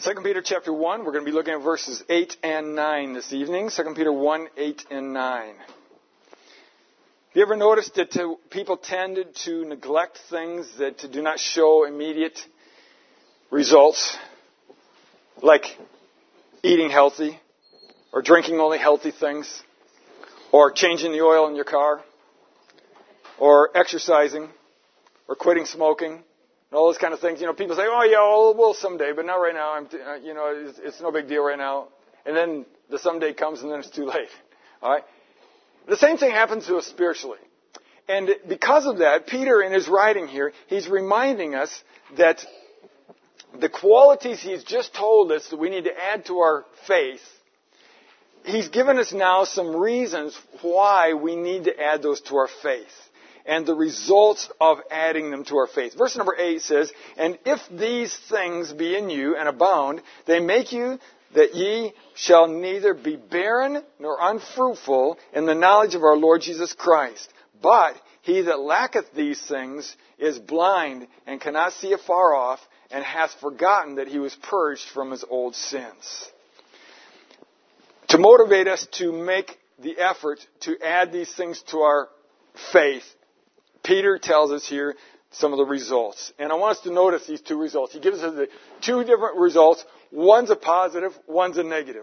2 Peter chapter 1, we're going to be looking at verses 8 and 9 this evening. 2 Peter 1, 8 and 9. Have you ever noticed that people tend to neglect things that do not show immediate results, like eating healthy, or drinking only healthy things, or changing the oil in your car, or exercising, or quitting smoking, and all those kind of things. You know, people say, oh, yeah, well, someday, but not right now. It's no big deal right now. And then the someday comes, and then it's too late. All right? The same thing happens to us spiritually. And because of that, Peter, in his writing here, he's reminding us that the qualities he's just told us that we need to add to our faith, he's given us now some reasons why we need to add those to our faith and the results of adding them to our faith. Verse number 8 says, "And if these things be in you and abound, they make you that ye shall neither be barren nor unfruitful in the knowledge of our Lord Jesus Christ. But he that lacketh these things is blind and cannot see afar off, and hath forgotten that he was purged from his old sins." To motivate us to make the effort to add these things to our faith, Peter tells us here some of the results. And I want us to notice these two results. He gives us the two different results. One's a positive, one's a negative.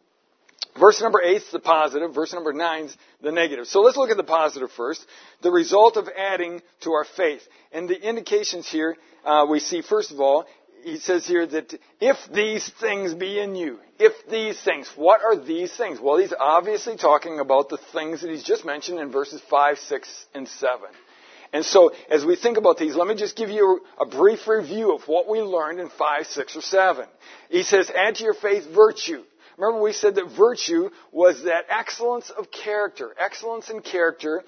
Verse number 8 is the positive. Verse number 9 is the negative. So let's look at the positive first. The result of adding to our faith. And the indications here, we see, first of all, he says here that if these things be in you, if these things, what are these things? Well, he's obviously talking about the things that he's just mentioned in verses 5, 6, and 7. And so, as we think about these, let me just give you a brief review of what we learned in 5, 6, or 7. He says, add to your faith virtue. Remember we said that virtue was that excellence of character. Excellence in character.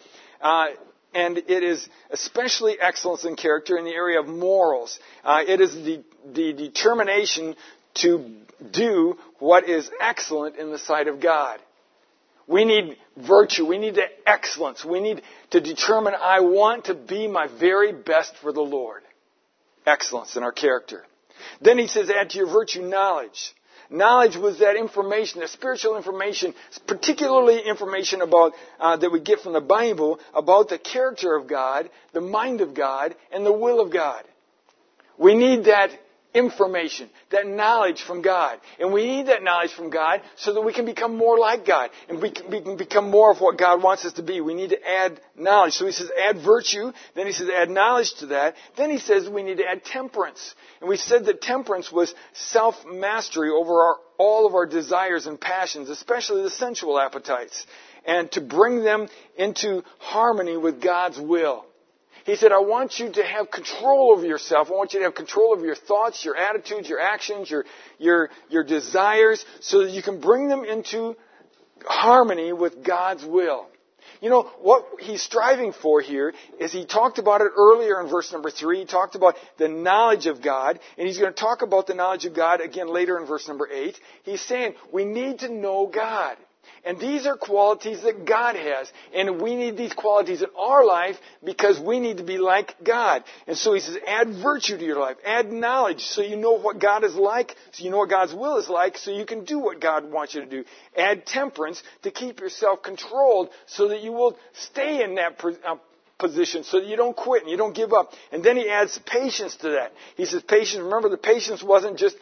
And it is especially excellence in character in the area of morals. It is the determination to do what is excellent in the sight of God. We need virtue. We need the excellence. We need to determine, I want to be my very best for the Lord. Excellence in our character. Then he says, add to your virtue knowledge. Knowledge was that information, that spiritual information, particularly information about that we get from the Bible about the character of God, the mind of God, and the will of God. We need that information, that knowledge from God. And we need that knowledge from God so that we can become more like God. And we can become more of what God wants us to be. We need to add knowledge. So he says add virtue. Then he says add knowledge to that. Then he says we need to add temperance. And we said that temperance was self-mastery over all of our desires and passions, especially the sensual appetites, and to bring them into harmony with God's will. He said, I want you to have control over yourself. I want you to have control over your thoughts, your attitudes, your actions, your desires, so that you can bring them into harmony with God's will. You know, what he's striving for here is he talked about it earlier in verse number 3. He talked about the knowledge of God, and he's going to talk about the knowledge of God again later in verse number 8. He's saying we need to know God. And these are qualities that God has. And we need these qualities in our life because we need to be like God. And so he says, add virtue to your life. Add knowledge so you know what God is like, so you know what God's will is like, so you can do what God wants you to do. Add temperance to keep yourself controlled so that you will stay in that position, so that you don't quit and you don't give up. And then he adds patience to that. He says patience. Remember, the patience wasn't just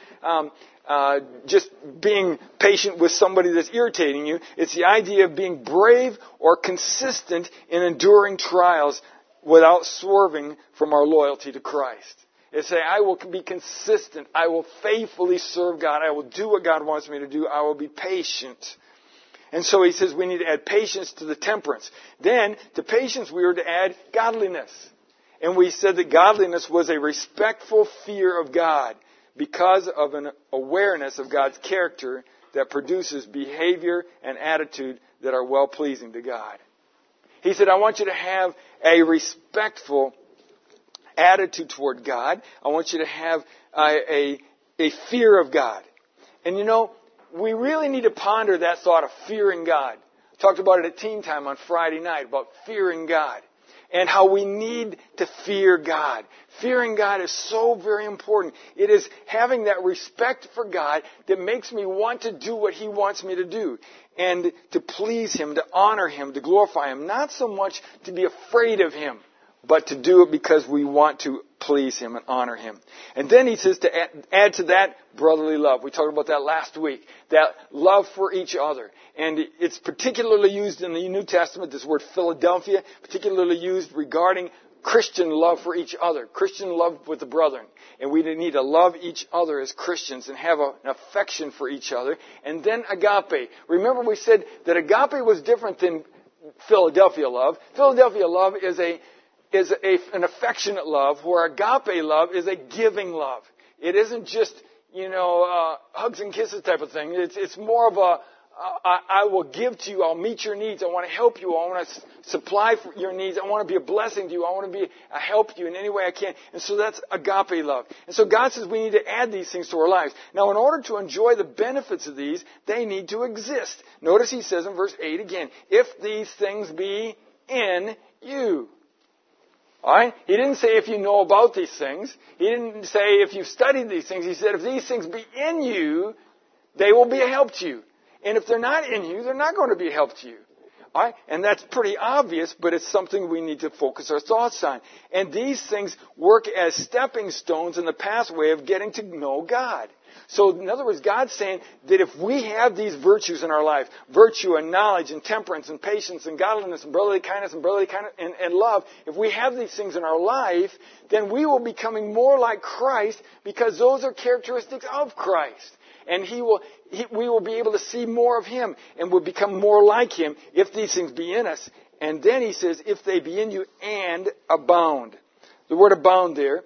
being patient with somebody that's irritating you. It's the idea of being brave or consistent in enduring trials without swerving from our loyalty to Christ. It's saying, I will be consistent. I will faithfully serve God. I will do what God wants me to do. I will be patient. And so he says we need to add patience to the temperance. Then, to patience, we were to add godliness. And we said that godliness was a respectful fear of God, because of an awareness of God's character that produces behavior and attitude that are well-pleasing to God. He said, I want you to have a respectful attitude toward God. I want you to have a fear of God. And you know, we really need to ponder that thought of fearing God. I talked about it at teen time on Friday night, about fearing God. and how we need to fear God. Fearing God is so very important. It is having that respect for God that makes me want to do what He wants me to do. And to please Him, to honor Him, to glorify Him. Not so much to be afraid of Him, but to do it because we want to please Him and honor Him. And then He says to add to that brotherly love. We talked about that last week. That love for each other. And it's particularly used in the New Testament, this word Philadelphia, particularly used regarding Christian love for each other. Christian love with the brethren. And we need to love each other as Christians and have an affection for each other. And then agape. Remember we said that agape was different than Philadelphia love. Philadelphia love is an affectionate love, where agape love is a giving love. It isn't just, hugs and kisses type of thing. It's more of I will give to you. I'll meet your needs. I want to help you. I want to supply for your needs. I want to be a blessing to you. I want to be a help to you in any way I can. And so that's agape love. And so God says we need to add these things to our lives. Now, in order to enjoy the benefits of these, they need to exist. Notice He says in verse 8 again, if these things be in you. All right? He didn't say if you know about these things. He didn't say if you've studied these things. He said if these things be in you, they will be a help to you. And if they're not in you, they're not going to be a help to you. All right? And that's pretty obvious, but it's something we need to focus our thoughts on. And these things work as stepping stones in the pathway of getting to know God. So, in other words, God's saying that if we have these virtues in our life, virtue and knowledge and temperance and patience and godliness and brotherly kindness and love, if we have these things in our life, then we will be becoming more like Christ, because those are characteristics of Christ. And we will be able to see more of Him and will become more like Him if these things be in us. And then He says, if they be in you and abound. The word abound there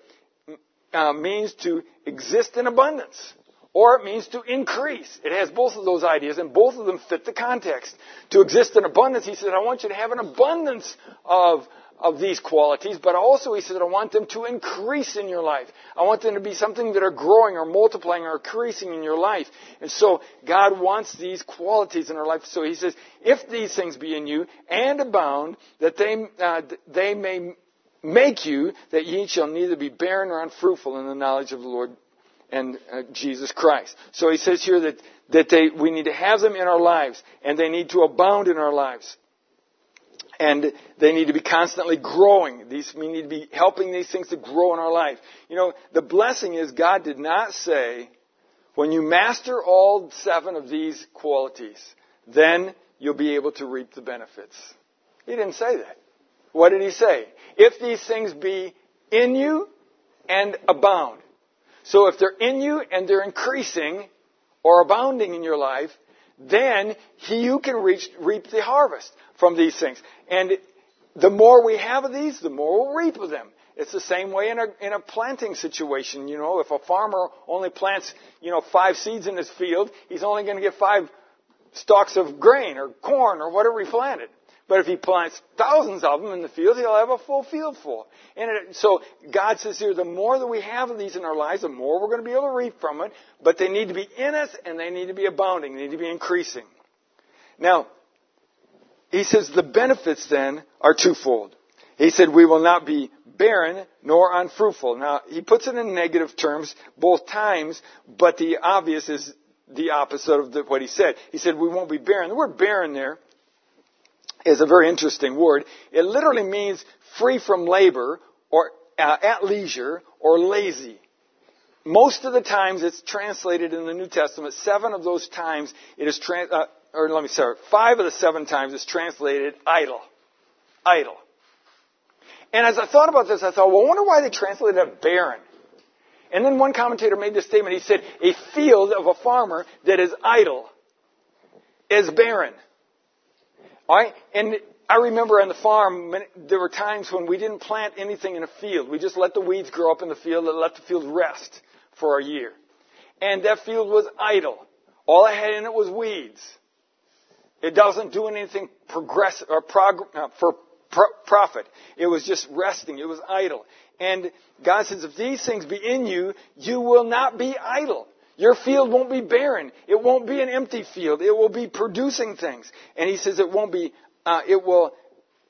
means to exist in abundance. Or it means to increase. It has both of those ideas, and both of them fit the context. To exist in abundance, He said, I want you to have an abundance of these qualities, but also He said, I want them to increase in your life. I want them to be something that are growing or multiplying or increasing in your life. And so God wants these qualities in our life. So He says, if these things be in you and abound, that they may make you, that ye shall neither be barren nor unfruitful in the knowledge of the Lord and Jesus Christ. So He says here that we need to have them in our lives, and they need to abound in our lives. And they need to be constantly growing. We need to be helping these things to grow in our life. The blessing is God did not say, when you master all 7 of these qualities, then you'll be able to reap the benefits. He didn't say that. What did He say? If these things be in you and abound. So if they're in you and they're increasing or abounding in your life, then you can reap the harvest from these things. And the more we have of these, the more we'll reap of them. It's the same way in a planting situation. If a farmer only plants, 5 seeds in his field, he's only going to get 5 stalks of grain or corn or whatever he planted. But if he plants thousands of them in the field, he'll have a full field full. So God says here, the more that we have of these in our lives, the more we're going to be able to reap from it. But they need to be in us, and they need to be abounding. They need to be increasing. Now, He says the benefits then are twofold. He said we will not be barren nor unfruitful. Now, He puts it in negative terms both times, but the obvious is the opposite of what He said. He said we won't be barren. The word barren there is a very interesting word. It literally means free from labor or at leisure or lazy. Most of the times it's translated in the New Testament. 7 of those times it is 5 of the 7 times it's translated idle. Idle. And as I thought about this, I thought, well, I wonder why they translated it barren. And then one commentator made this statement. He said, a field of a farmer that is idle is barren. All right? And I remember on the farm, there were times when we didn't plant anything in a field. We just let the weeds grow up in the field and let the field rest for a year. And that field was idle. All I had in it was weeds. It doesn't do anything for profit. It was just resting. It was idle. And God says, if these things be in you, you will not be idle. Your field won't be barren. It won't be an empty field. It will be producing things. And He says it won't be, it will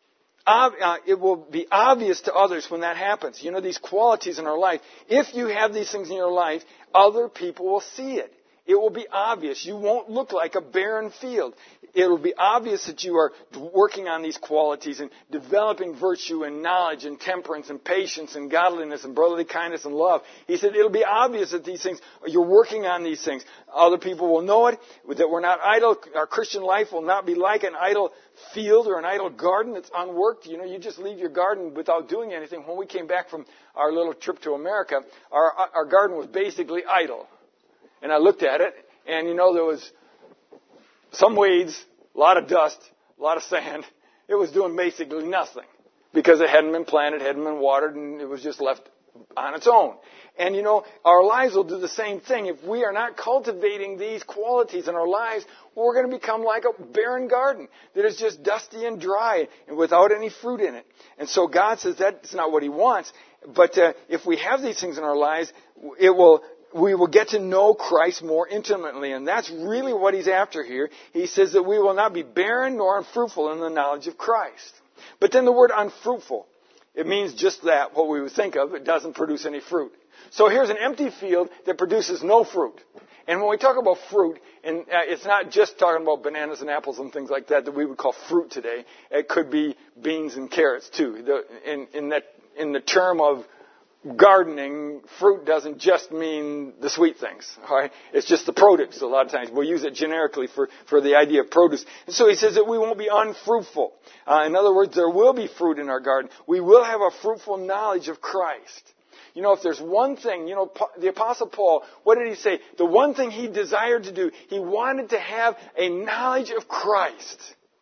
it will be obvious to others when that happens. You know, these qualities in our life, if you have these things in your life, other people will see it. It will be obvious. You won't look like a barren field. It will be obvious that you are working on these qualities and developing virtue and knowledge and temperance and patience and godliness and brotherly kindness and love. He said it'll be obvious that these things, you're working on these things. Other people will know it, that we're not idle. Our Christian life will not be like an idle field or an idle garden that's unworked. You know, you just leave your garden without doing anything. When we came back from our little trip to America, our garden was basically idle. And I looked at it, and you know, there was some weeds, a lot of dust, a lot of sand. It was doing basically nothing because it hadn't been planted, hadn't been watered, and it was just left on its own. And you know, our lives will do the same thing. If we are not cultivating these qualities in our lives, we're going to become like a barren garden that is just dusty and dry and without any fruit in it. And so God says that's not what He wants. But if we have these things in our lives, we will get to know Christ more intimately. And that's really what He's after here. He says that we will not be barren nor unfruitful in the knowledge of Christ. But then the word unfruitful, it means just that, what we would think of. It doesn't produce any fruit. So here's an empty field that produces no fruit. And when we talk about fruit, and it's not just talking about bananas and apples and things like that we would call fruit today. It could be beans and carrots too. In the term of gardening, fruit doesn't just mean the sweet things. All right? It's just the produce. A lot of times we'll use it generically for the idea of produce. And so he says that we won't be unfruitful. In other words, there will be fruit in our garden. We will have a fruitful knowledge of Christ. You know, if there's one thing, you know, the Apostle Paul, what did he say? The one thing he desired to do, he wanted to have a knowledge of Christ.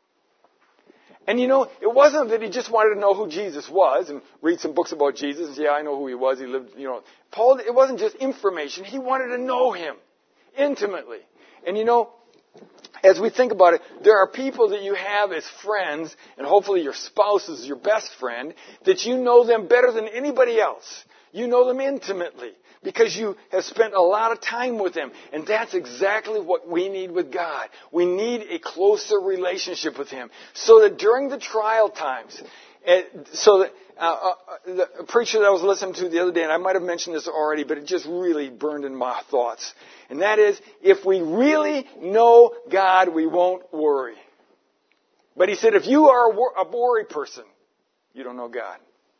And you know, it wasn't that he just wanted to know who Jesus was and read some books about Jesus. Yeah, I know who he was. He lived, you know. Paul, it wasn't just information. He wanted to know Him intimately. And you know, as we think about it, there are people that you have as friends, and hopefully your spouse is your best friend, that you know them better than anybody else. You know them intimately because you have spent a lot of time with them. And that's exactly what we need with God. We need a closer relationship with Him so that during the trial times, the preacher that I was listening to the other day, and I might have mentioned this already, but it just really burned in my thoughts. And that is, if we really know God, we won't worry. But he said, if you are a worry person, you don't know God.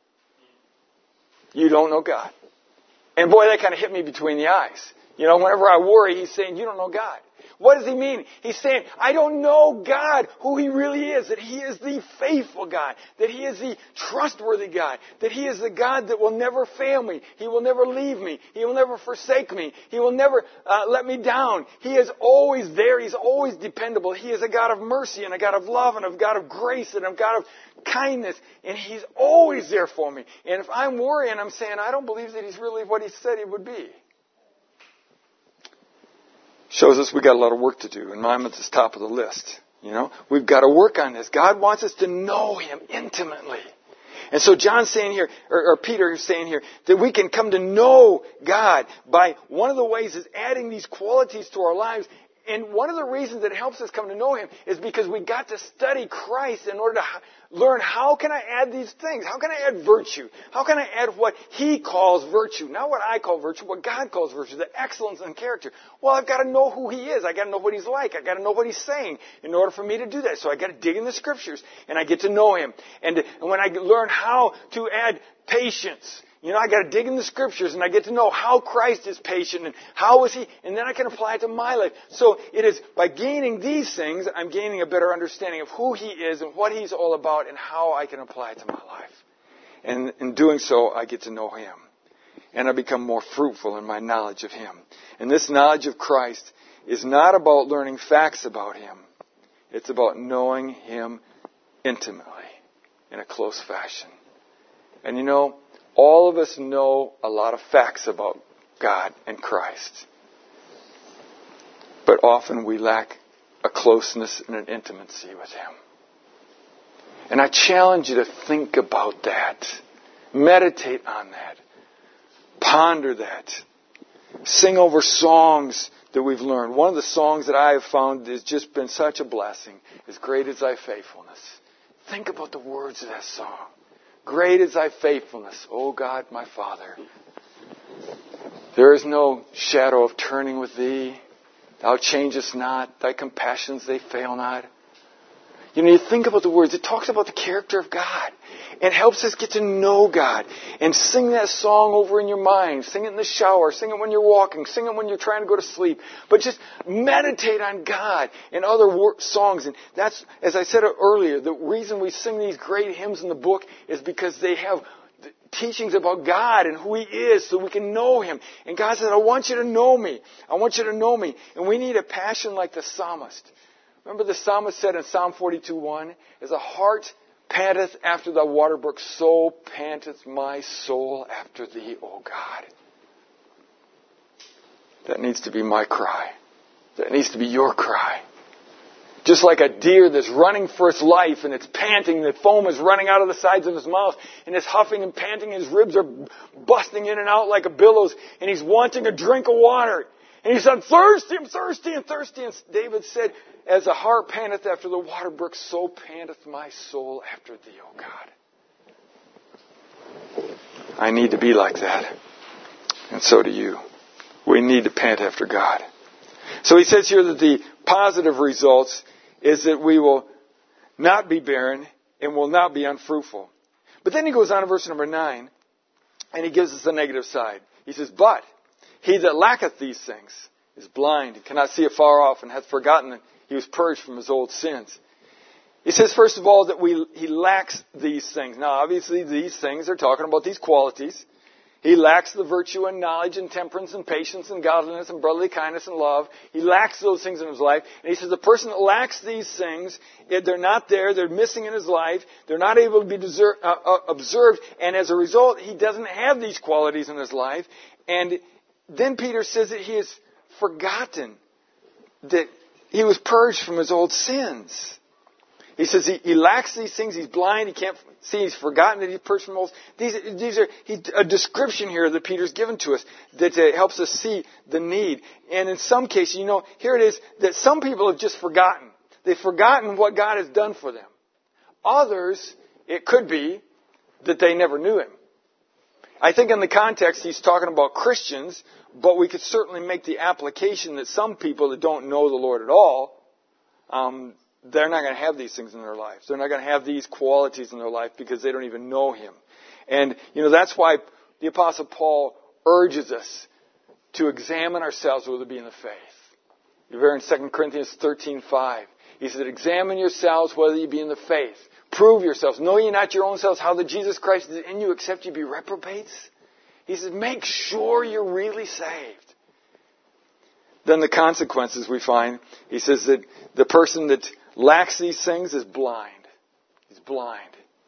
You don't know God. And boy, that kind of hit me between the eyes. You know, whenever I worry, he's saying, you don't know God. What does he mean? He's saying, I don't know God, who He really is, that He is the faithful God, that He is the trustworthy God, that He is the God that will never fail me. He will never leave me. He will never forsake me. He will never let me down. He is always there. He's always dependable. He is a God of mercy and a God of love and a God of grace and a God of kindness. And He's always there for me. And if I'm worrying, I'm saying, I don't believe that He's really what He said He would be. Shows us we got a lot of work to do, and mine is the top of the list. You know, we've got to work on this. God wants us to know Him intimately. And so John's saying here, or Peter is saying here, that we can come to know God by one of the ways is adding these qualities to our lives. And one of the reasons that helps us come to know Him is because we got to study Christ in order to learn how can I add these things? How can I add virtue? How can I add what He calls virtue? Not what I call virtue, what God calls virtue, the excellence in character. Well, I've got to know who He is. I've got to know what He's like. I've got to know what He's saying in order for me to do that. So I've got to dig in the Scriptures and I get to know Him. And when I learn how to add patience, you know, I got to dig in the Scriptures and I get to know how Christ is patient and how is He, and then I can apply it to my life. So it is by gaining these things, I'm gaining a better understanding of who He is and what He's all about and how I can apply it to my life. And in doing so, I get to know Him. And I become more fruitful in my knowledge of Him. And this knowledge of Christ is not about learning facts about Him. It's about knowing Him intimately in a close fashion. And you know, all of us know a lot of facts about God and Christ. But often we lack a closeness and an intimacy with Him. And I challenge you to think about that. Meditate on that. Ponder that. Sing over songs that we've learned. One of the songs that I have found has just been such a blessing is Great Is Thy Faithfulness. Think about the words of that song. Great is thy faithfulness, O God, my Father. There is no shadow of turning with thee. Thou changest not. Thy compassions, they fail not. You think about the words. It talks about the character of God. It helps us get to know God. And sing that song over in your mind. Sing it in the shower. Sing it when you're walking. Sing it when you're trying to go to sleep. But just meditate on God and other songs. And that's, as I said earlier, the reason we sing these great hymns in the book is because they have teachings about God and who He is so we can know Him. And God said, I want you to know me. I want you to know me. And we need a passion like the psalmist. Remember the psalmist said in Psalm 42:1, as a hart panteth after the water brook, so panteth my soul after thee, O God. That needs to be my cry. That needs to be your cry. Just like a deer that's running for its life and it's panting, the foam is running out of the sides of his mouth and it's huffing and panting, his ribs are busting in and out like a billows and he's wanting a drink of water. And he said, I'm thirsty, I'm thirsty, I'm thirsty. And David said, as a hart panteth after the water brook, so panteth my soul after thee, O God. I need to be like that. And so do you. We need to pant after God. So he says here that the positive results is that we will not be barren and will not be unfruitful. But then he goes on to verse number 9, and he gives us the negative side. He says, but he that lacketh these things is blind, and cannot see afar off, and hath forgotten that he was purged from his old sins. He says, first of all, that he lacks these things. Now, obviously, these things are talking about these qualities. He lacks the virtue and knowledge and temperance and patience and godliness and brotherly kindness and love. He lacks those things in his life. And he says the person that lacks these things, they're not there, they're missing in his life, they're not able to be observed, and as a result, he doesn't have these qualities in his life. And then Peter says that he has forgotten that he was purged from his old sins. He says he lacks these things. He's blind. He can't see. He's forgotten that he's purged from old. These are a description here that Peter's given to us that helps us see the need. And in some cases, here it is that some people have just forgotten. They've forgotten what God has done for them. Others, it could be that they never knew Him. I think in the context he's talking about Christians, but we could certainly make the application that some people that don't know the Lord at all, they're not going to have these things in their lives. They're not going to have these qualities in their life because they don't even know Him. And, that's why the Apostle Paul urges us to examine ourselves whether it be in the faith. You're in 2 Corinthians 13:5. He said, examine yourselves whether you be in the faith. Prove yourselves. Know ye not your own selves how that Jesus Christ is in you except you be reprobates? He says, make sure you're really saved. Then the consequences we find, he says that the person that lacks these things is blind. He's blind.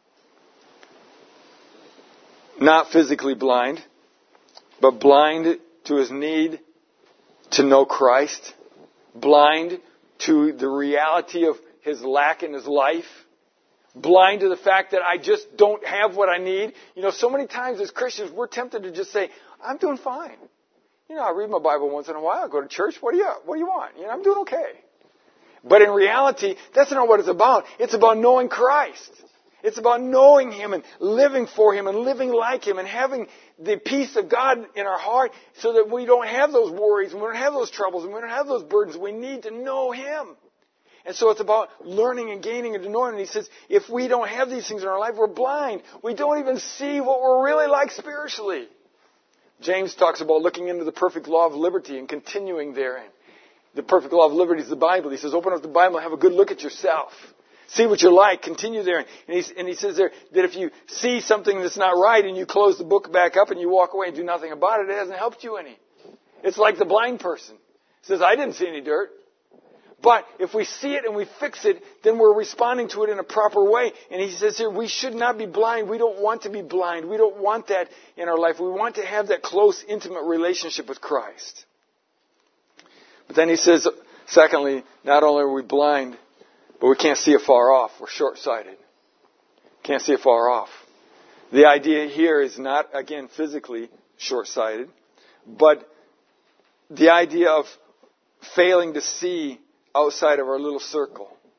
Not physically blind, but blind to his need to know Christ. Blind to the reality of his lack in his life. Blind to the fact that I just don't have what I need. So many times as Christians, we're tempted to just say, I'm doing fine. I read my Bible once in a while. I go to church. What do you want? I'm doing okay. But in reality, that's not what it's about. It's about knowing Christ. It's about knowing Him and living for Him and living like Him and having the peace of God in our heart so that we don't have those worries and we don't have those troubles and we don't have those burdens. We need to know Him. And so it's about learning and gaining and knowing. And he says, if we don't have these things in our life, we're blind. We don't even see what we're really like spiritually. James talks about looking into the perfect law of liberty and continuing therein. The perfect law of liberty is the Bible. He says, open up the Bible and have a good look at yourself. See what you're like. Continue therein. And he says there that if you see something that's not right and you close the book back up and you walk away and do nothing about it, it hasn't helped you any. It's like the blind person. He says, I didn't see any dirt. But if we see it and we fix it, then we're responding to it in a proper way. And he says here, we should not be blind. We don't want to be blind. We don't want that in our life. We want to have that close, intimate relationship with Christ. But then he says, secondly, not only are we blind, but we can't see afar off. We're short-sighted. Can't see afar off. The idea here is not, again, physically short-sighted, but the idea of failing to see outside of our little circle.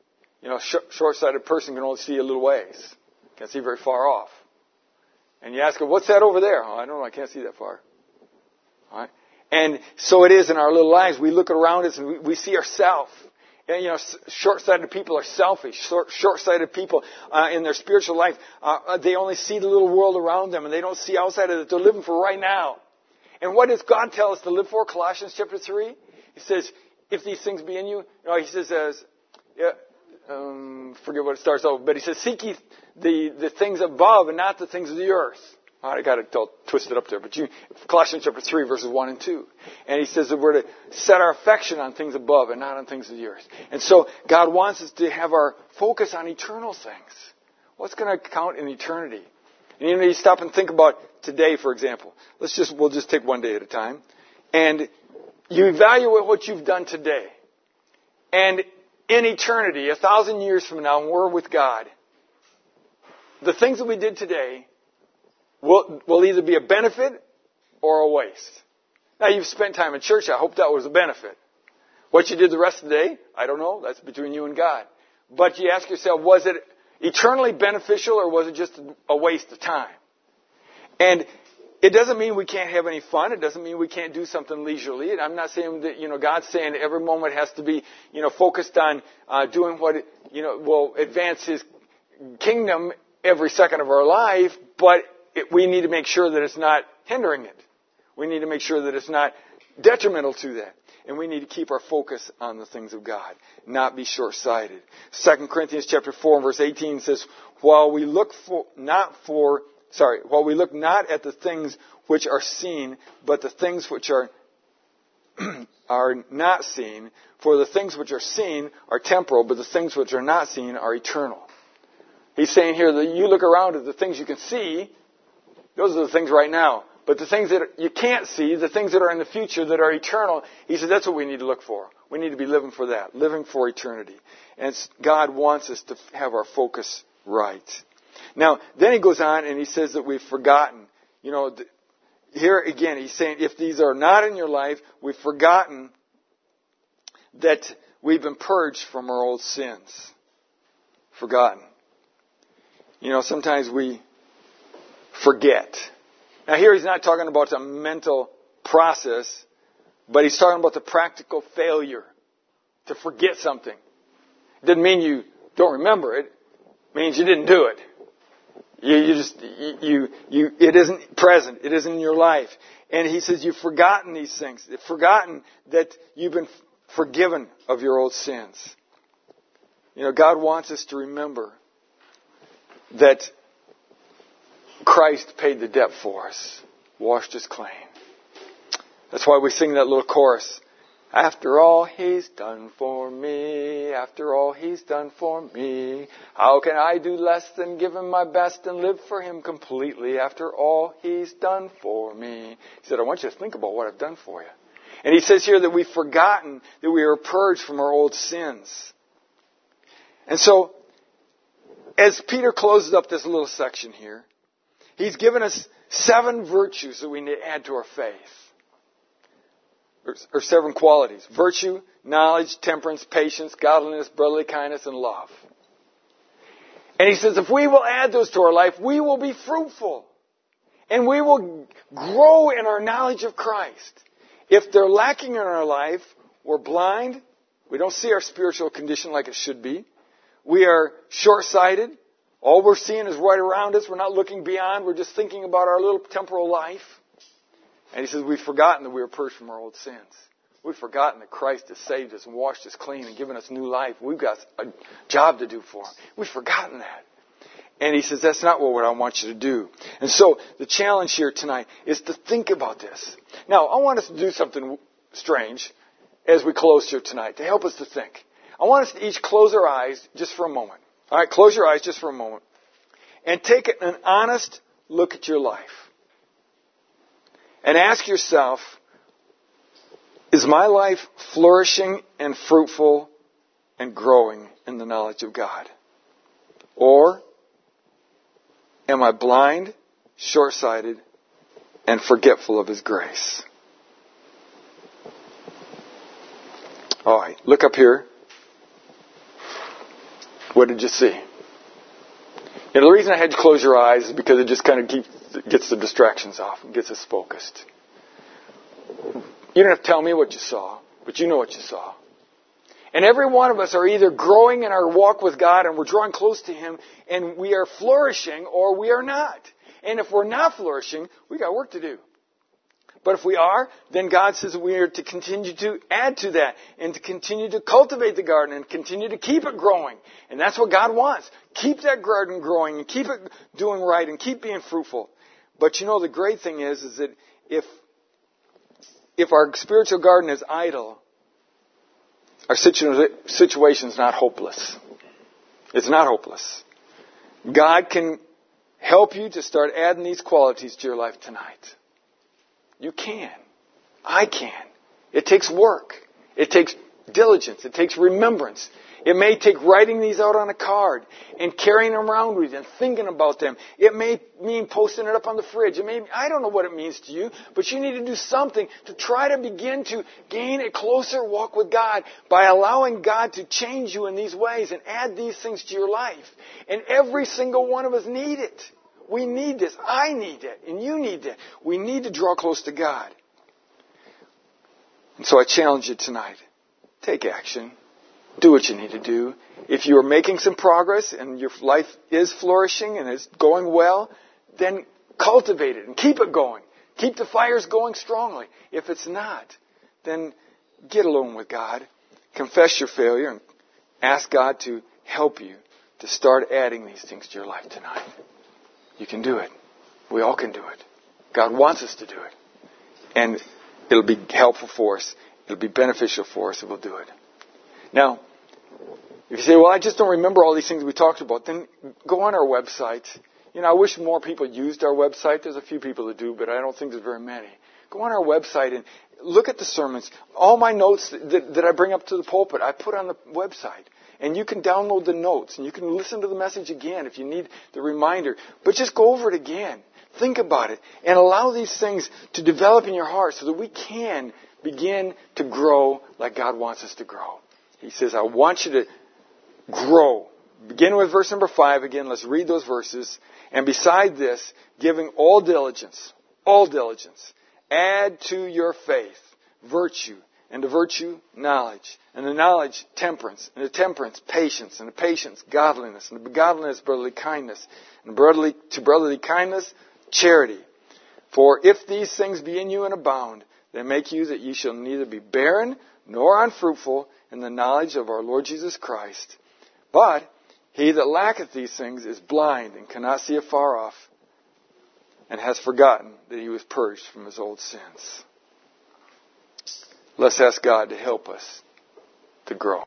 short-sighted person can only see a little ways. Can't see very far off. And you ask her, what's that over there? Oh, I don't know. I can't see that far. All right? And so it is in our little lives. We look around us and we see ourselves. And, short-sighted people are selfish. Short-sighted people in their spiritual life, they only see the little world around them, and they don't see outside of it. They're living for right now. And what does God tell us to live for? Colossians chapter 3. He says, if these things be in you, he says, forget what it starts over, but he says, seek ye the things above and not the things of the earth. I got it all twisted up there, but Colossians chapter 3, verses 1 and 2. And he says that we're to set our affection on things above and not on things of the earth. And so God wants us to have our focus on eternal things. What's going to count in eternity? And you stop and think about today, for example. We'll just take one day at a time. And you evaluate what you've done today. And in eternity, 1,000 years from now, when we're with God, the things that we did today will either be a benefit or a waste. Now, you've spent time in church. I hope that was a benefit. What you did the rest of the day, I don't know. That's between you and God. But you ask yourself, was it eternally beneficial or was it just a waste of time? And it doesn't mean we can't have any fun. It doesn't mean we can't do something leisurely. I'm not saying that, God's saying every moment has to be, focused on doing what, will advance His kingdom every second of our life, but we need to make sure that it's not hindering it. We need to make sure that it's not detrimental to that. And we need to keep our focus on the things of God, not be short-sighted. 2 Corinthians chapter 4 and verse 18 says, while we look not at the things which are seen, but the things which are not seen, for the things which are seen are temporal, but the things which are not seen are eternal. He's saying here that you look around at the things you can see, those are the things right now. But the things that you can't see, the things that are in the future that are eternal, he said that's what we need to look for. We need to be living for that, living for eternity. And God wants us to have our focus right. Now, then he goes on and he says that we've forgotten. Here again, he's saying if these are not in your life, we've forgotten that we've been purged from our old sins. Forgotten. Sometimes we forget. Now here he's not talking about a mental process, but he's talking about the practical failure to forget something. It doesn't mean you don't remember it. It means you didn't do it. It isn't present. It isn't in your life. And he says you've forgotten these things. You've forgotten that you've been forgiven of your old sins. God wants us to remember that Christ paid the debt for us, washed us clean. That's why we sing that little chorus. After all He's done for me, after all He's done for me, how can I do less than give Him my best and live for Him completely after all He's done for me? He said, I want you to think about what I've done for you. And he says here that we've forgotten that we are purged from our old sins. And so, as Peter closes up this little section here, he's given us 7 virtues that we need to add to our faith. Or 7 qualities. Virtue, knowledge, temperance, patience, godliness, brotherly kindness, and love. And he says if we will add those to our life, we will be fruitful. And we will grow in our knowledge of Christ. If they're lacking in our life, we're blind. We don't see our spiritual condition like it should be. We are short-sighted. All we're seeing is right around us. We're not looking beyond. We're just thinking about our little temporal life. And he says we've forgotten that we were purged from our old sins. We've forgotten that Christ has saved us and washed us clean and given us new life. We've got a job to do for Him. We've forgotten that. And he says that's not what I want you to do. And so the challenge here tonight is to think about this. Now, I want us to do something strange as we close here tonight to help us to think. I want us to each close our eyes just for a moment. All right, close your eyes just for a moment. And take an honest look at your life. And ask yourself, is my life flourishing and fruitful and growing in the knowledge of God? Or am I blind, short-sighted, and forgetful of His grace? All right, look up here. What did you see? And the reason I had you close your eyes is because it just kind of gets the distractions off and gets us focused. You don't have to tell me what you saw, but you know what you saw. And every one of us are either growing in our walk with God and we're drawing close to Him and we are flourishing, or we are not. And if we're not flourishing, we got work to do. But if we are, then God says we are to continue to add to that and to continue to cultivate the garden and continue to keep it growing. And that's what God wants. Keep that garden growing and keep it doing right and keep being fruitful. But you know, the great thing is that if our spiritual garden is idle, our situation is not hopeless. It's not hopeless. God can help you to start adding these qualities to your life tonight. You can. I can. It takes work. It takes diligence. It takes remembrance. It may take writing these out on a card and carrying them around with you and thinking about them. It may mean posting it up on the fridge. I don't know what it means to you, but you need to do something to try to begin to gain a closer walk with God by allowing God to change you in these ways and add these things to your life. And every single one of us need it. We need this. I need it. And you need it. We need to draw close to God. And so I challenge you tonight. Take action. Do what you need to do. If you are making some progress and your life is flourishing and is going well, then cultivate it and keep it going. Keep the fires going strongly. If it's not, then get alone with God. Confess your failure and ask God to help you to start adding these things to your life tonight. You can do it. We all can do it. God wants us to do it. And it'll be helpful for us. It'll be beneficial for us if we'll do it. Now, if you say, well, I just don't remember all these things we talked about, then go on our website. You know, I wish more people used our website. There's a few people that do, but I don't think there's very many. Go on our website and look at the sermons. All my notes that I bring up to the pulpit, I put on the website. And you can download the notes, and you can listen to the message again if you need the reminder. But just go over it again. Think about it. And allow these things to develop in your heart so that we can begin to grow like God wants us to grow. He says, I want you to grow. Begin with verse number 5 again. Let's read those verses. And beside this, giving all diligence, add to your faith virtue, and to virtue, knowledge, and to knowledge, temperance, and to temperance, patience, and to patience, godliness, and to godliness, brotherly kindness, and to brotherly kindness, charity. For if these things be in you and abound, they make you that ye shall neither be barren nor unfruitful in the knowledge of our Lord Jesus Christ. But he that lacketh these things is blind and cannot see afar off, and has forgotten that he was purged from his old sins. Let's ask God to help us to grow.